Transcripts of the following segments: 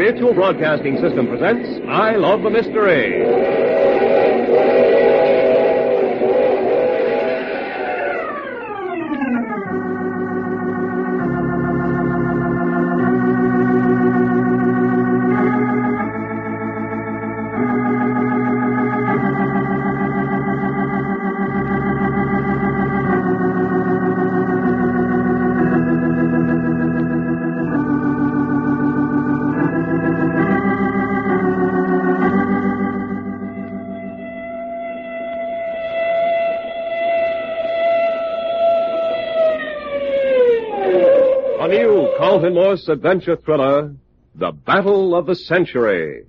Mutual Broadcasting System presents I Love the Mystery. A new Carlton Morse adventure thriller, The Battle of the Century.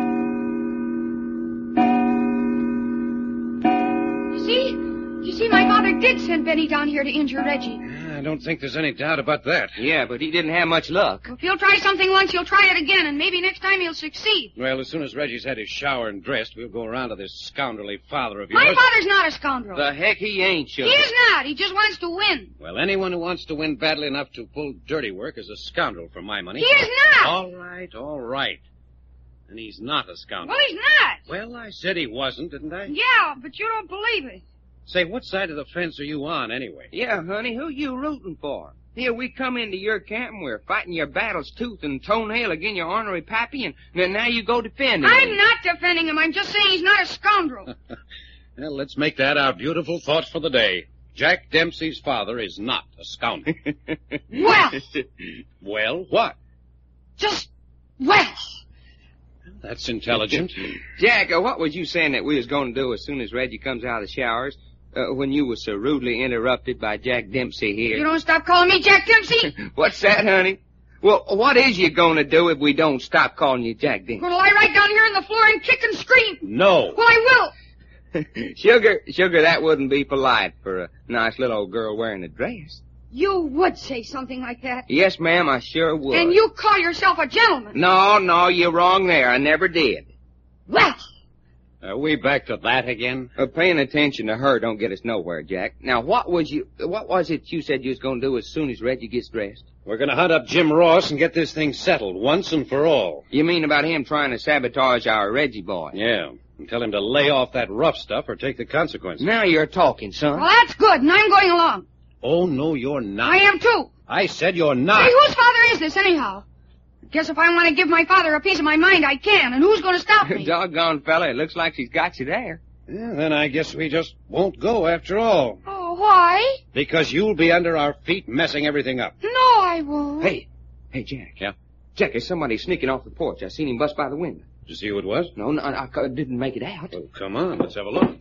You see, my father did send Benny down here to injure Reggie. I don't think there's any doubt about that. Yeah, but he didn't have much luck. If he'll try something once, he'll try it again, and maybe next time he'll succeed. Well, as soon as Reggie's had his shower and dressed, we'll go around to this scoundrelly father of yours. My father's not a scoundrel. The heck he ain't, Sugar. He is not. He just wants to win. Well, anyone who wants to win badly enough to pull dirty work is a scoundrel for my money. He is not. All right. And he's not a scoundrel. Well, he's not. Well, I said he wasn't, didn't I? Yeah, but you don't believe it. Say, what side of the fence are you on, anyway? Yeah, honey, who you rooting for? Here we come into your camp and we're fighting your battles tooth and toenail against your ornery pappy, and then now you go defending him. I'm not defending him. I'm just saying he's not a scoundrel. Well, let's make that our beautiful thought for the day. Jack Dempsey's father is not a scoundrel. Well. Well, what? Well. That's intelligent. Jack, what was you saying that we was going to do as soon as Reggie comes out of the showers? When you was so rudely interrupted by Jack Dempsey here. You don't stop calling me Jack Dempsey? What's that, honey? Well, what is you going to do if we don't stop calling you Jack Dempsey? I'm going to lie right down here on the floor and kick and scream. No. Well, I will. Sugar, that wouldn't be polite for a nice little old girl wearing a dress. You would say something like that. Yes, ma'am, I sure would. And you call yourself a gentleman. No, you're wrong there. I never did. Well. Are we back to that again? Paying attention to her don't get us nowhere, Jack. Now, what was it you said you was going to do as soon as Reggie gets dressed? We're going to hunt up Jim Ross and get this thing settled once and for all. You mean about him trying to sabotage our Reggie boy? Yeah, and tell him to lay off that rough stuff or take the consequences. Now you're talking, son. Well, that's good, and I'm going along. Oh, no, you're not. I am, too. I said you're not. Hey, whose father is this, anyhow? Guess if I want to give my father a piece of my mind, I can, and who's going to stop me? Doggone fella, it looks like she's got you there. Yeah, then I guess we just won't go after all. Oh, why? Because you'll be under our feet messing everything up. No, I won't. Hey, Jack. Yeah? Jack, there's somebody sneaking off the porch. I seen him bust by the window. Did you see who it was? No, I didn't make it out. Oh, come on, let's have a look.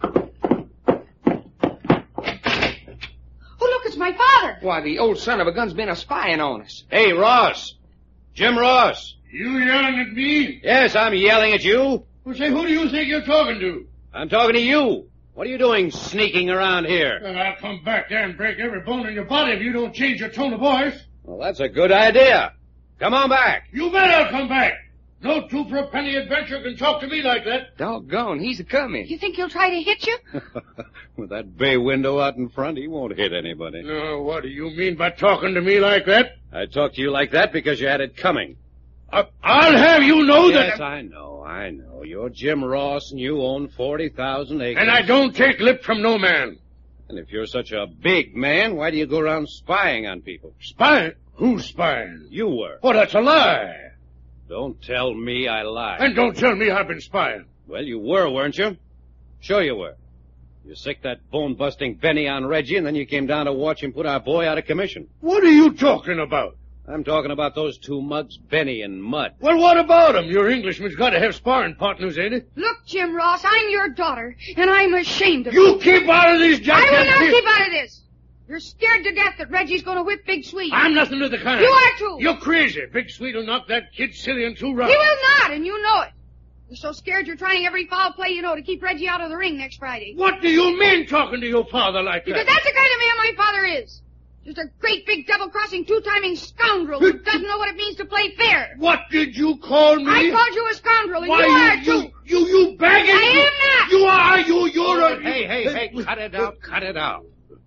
Oh, look, it's my father. Why, the old son of a gun's been a-spying on us. Hey, Ross! Jim Ross! You yelling at me? Yes, I'm yelling at you. Well, say, who do you think you're talking to? I'm talking to you. What are you doing sneaking around here? Well, I'll come back there and break every bone in your body if you don't change your tone of voice. Well, that's a good idea. Come on back. You bet I'll come back. No two-for-a-penny adventure can talk to me like that. Doggone, he's a-coming. You think he'll try to hit you? With that bay window out in front, he won't hit anybody. No, what do you mean by talking to me like that? I talked to you like that because you had it coming. I'll have you know that... Yes, I know. You're Jim Ross and you own 40,000 acres. And I don't take lip from no man. And if you're such a big man, why do you go around spying on people? Spying? Who's spying? You were. Oh, that's a lie. Don't tell me I lied. And don't tell me I've been spying. Well, you were, weren't you? Sure you were. You sicked that bone-busting Benny on Reggie, and then you came down to watch him put our boy out of commission. What are you talking about? I'm talking about those two mugs, Benny and Mud. Well, what about him? Your Englishman's got to have sparring partners, ain't it? Look, Jim Ross, I'm your daughter, and I'm ashamed of You keep out of these I jackass... will not keep out of this. You're scared to death that Reggie's going to whip Big Sweet. I'm nothing to the kind. You are, too. You're crazy. Big Sweet will knock that kid silly and too rough. He will not, and you know it. You're so scared you're trying every foul play you know to keep Reggie out of the ring next Friday. What do you mean talking to your father like Because that? that's the kind of man my father is. Just a great big double-crossing, two-timing scoundrel who doesn't know what it means to play fair. What did you call me? I called you a scoundrel, and Why, you are, too. You baggage... I am not. You are, you're a... Hey, cut it out.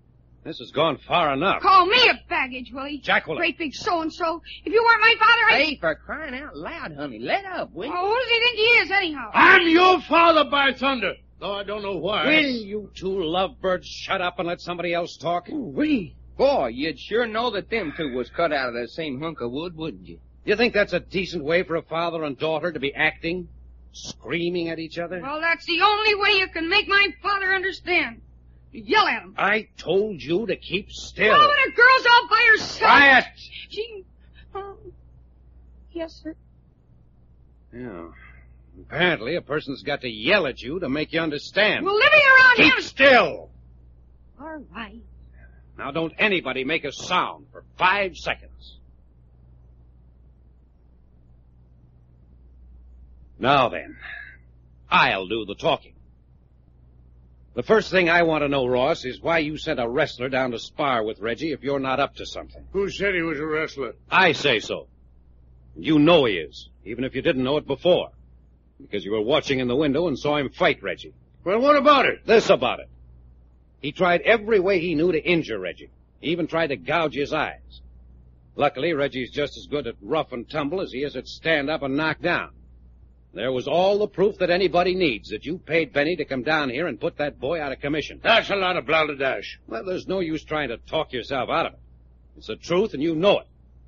This has gone far enough. Call me a baggage, Willie. Jacqueline. Great big so-and-so. If you weren't my father, Hey, for crying out loud, honey, let up, will you? Oh, who does he think he is, anyhow? I'm your father, by thunder. Though I don't know why. Will you two lovebirds shut up and let somebody else talk? Ooh-wee. Boy, you'd sure know that them two was cut out of the same hunk of wood, wouldn't you? You think that's a decent way for a father and daughter to be acting? Screaming at each other? Well, that's the only way you can make my father understand. You yell at him. I told you to keep still. Oh, when a girl's all by herself. Quiet! She... yes, sir. Yeah. Apparently, a person's got to yell at you to make you understand. Well, living around Keep him... still! All right. Now, don't anybody make a sound for 5 seconds. Now then, I'll do the talking. The first thing I want to know, Ross, is why you sent a wrestler down to spar with Reggie if you're not up to something. Who said he was a wrestler? I say so. You know he is, even if you didn't know it before. Because you were watching in the window and saw him fight Reggie. Well, what about it? This about it. He tried every way he knew to injure Reggie. He even tried to gouge his eyes. Luckily, Reggie's just as good at rough and tumble as he is at stand up and knock down. There was all the proof that anybody needs that you paid Benny to come down here and put that boy out of commission. That's a lot of balderdash. Well, there's no use trying to talk yourself out of it. It's the truth, and you know it.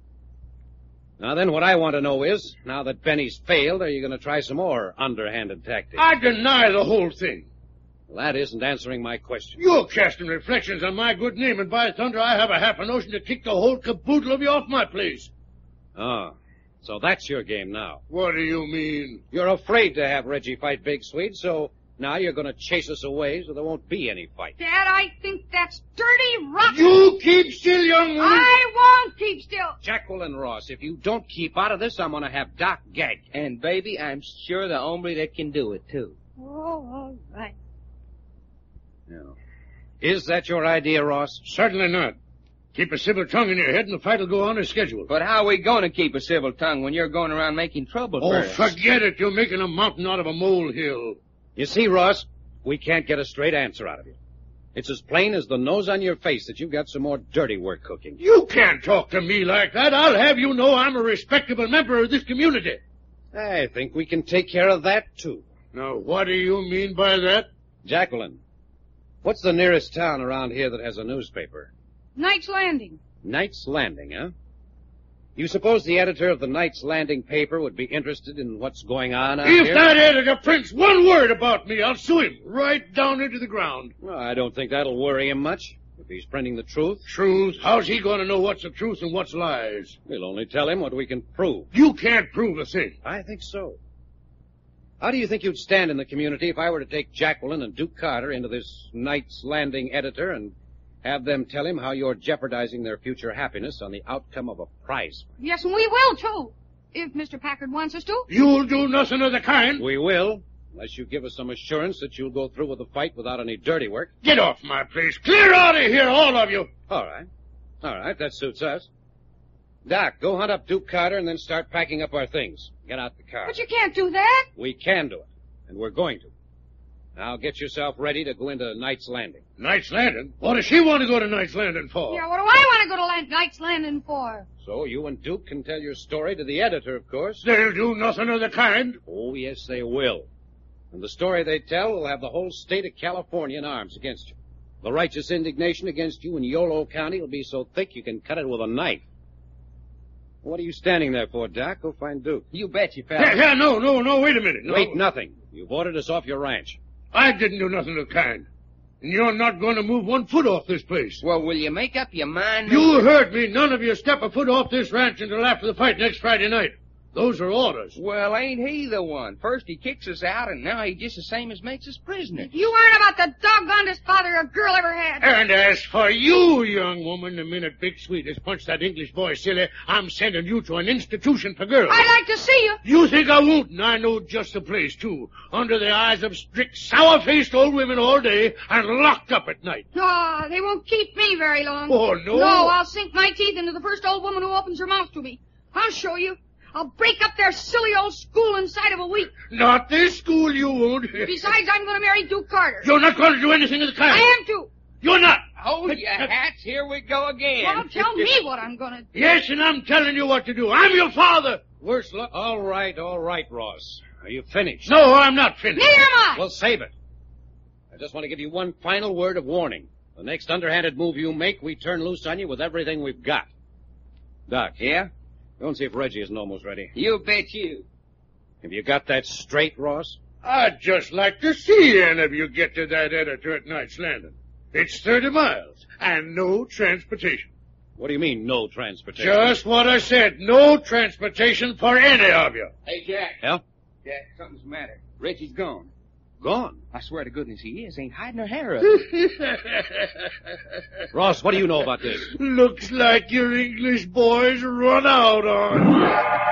Now then, what I want to know is, now that Benny's failed, are you going to try some more underhanded tactics? I deny the whole thing. Well, that isn't answering my question. You're casting reflections on my good name, and by thunder, I have a half a notion to kick the whole caboodle of you off my place. Oh, so that's your game now. What do you mean? You're afraid to have Reggie fight Big Swede, so now you're going to chase us away so there won't be any fight. Dad, I think that's dirty, rotten. You keep still, young woman. I won't keep still. Jacqueline Ross, if you don't keep out of this, I'm going to have Doc gagged. And, baby, I'm sure the hombre that can do it, too. Oh, all right. Yeah. Is that your idea, Ross? Certainly not. Keep a civil tongue in your head and the fight will go on as scheduled. But how are we going to keep a civil tongue when you're going around making trouble for Oh, us? forget it. You're making a mountain out of a molehill. You see, Ross, we can't get a straight answer out of you. It's as plain as the nose on your face that you've got some more dirty work cooking. You can't talk to me like that. I'll have you know I'm a respectable member of this community. I think we can take care of that, too. Now, what do you mean by that? Jacqueline, what's the nearest town around here that has a newspaper? Knight's Landing. Knight's Landing, huh? You suppose the editor of the Knight's Landing paper would be interested in what's going on out If here? that editor prints one word about me, I'll sue him right down into the ground. Well, I don't think that'll worry him much. If he's printing the truth, Truth? How's he going to know what's the truth and what's lies? we'll only tell him what we can prove. You can't prove a thing. I think so. How do you think you'd stand in the community if I were to take Jacqueline and Duke Carter into this Knight's Landing editor and have them tell him how you're jeopardizing their future happiness on the outcome of a prize? Yes, and we will, too. If Mr. Packard wants us to. You'll do nothing of the kind. We will, unless you give us some assurance that you'll go through with the fight without any dirty work. Get off my place. Clear out of here, all of you. All right. All right, that suits us. Doc, go hunt up Duke Carter and then start packing up our things. Get out the car. But you can't do that. We can do it, and we're going to. Now get yourself ready to go into Knight's Landing. Knight's Landing? What does she want to go to Knight's Landing for? Yeah, what do I want to go to Knight's Landing for? So you and Duke can tell your story to the editor, of course. They'll do nothing of the kind. Oh, yes, they will. And the story they tell will have the whole state of California in arms against you. The righteous indignation against you in Yolo County will be so thick you can cut it with a knife. What are you standing there for, Doc? Go find Duke. You bet you, pal. Yeah, no, wait a minute. No. Wait, nothing. You've ordered us off your ranch. I didn't do nothing of the kind. And you're not going to move 1 foot off this place. Well, will you make up your mind? You heard me. None of you step a foot off this ranch until after the fight next Friday night. Those are orders. Well, ain't he the one? First he kicks us out, and now he just the same as makes us prisoners. You aren't about the doggonedest father a girl ever had. And as for you, young woman, the minute Big Sweet has punched that English boy silly, I'm sending you to an institution for girls. I'd like to see you. You think I won't, and I know just the place, too. Under the eyes of strict, sour-faced old women all day, and locked up at night. Oh, they won't keep me very long. Oh, no? No, I'll sink my teeth into the first old woman who opens her mouth to me. I'll show you. I'll break up their silly old school inside of a week. Not this school, you won't. Besides, I'm going to marry Duke Carter. You're not going to do anything of the kind. I am too. You're not. Hold your hats. Here we go again. Well, tell me what I'm gonna do. Yes, and I'm telling you what to do. I'm your father. Worse luck. All right, Ross. Are you finished? No, I'm not finished. Neither am I. Well, save it. I just want to give you one final word of warning. The next underhanded move you make, we turn loose on you with everything we've got. Doc. Yeah? Go and see if Reggie isn't almost ready. You bet you. Have you got that straight, Ross? I'd just like to see any of you get to that editor at Knight's Landing. It's 30 miles and no transportation. What do you mean, no transportation? Just what I said. No transportation for any of you. Hey, Jack. Yeah? Jack, something's the matter. Reggie's gone. Gone? I swear to goodness he is. Ain't hiding her hair up. Ross, what do you know about this? Looks like your English boys run out on.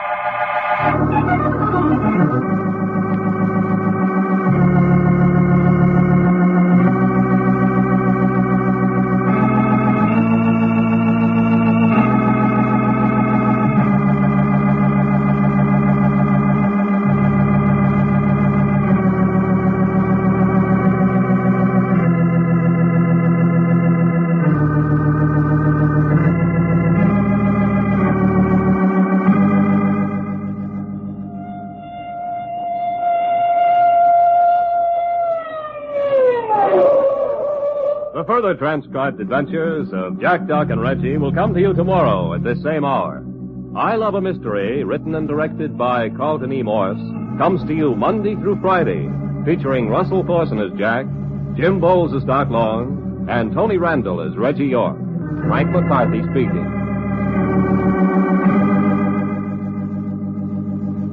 The further transcribed adventures of Jack, Doc, and Reggie will come to you tomorrow at this same hour. I Love a Mystery, written and directed by Carlton E. Morse, comes to you Monday through Friday, featuring Russell Thorson as Jack, Jim Bowles as Doc Long, and Tony Randall as Reggie York. Frank McCarthy speaking.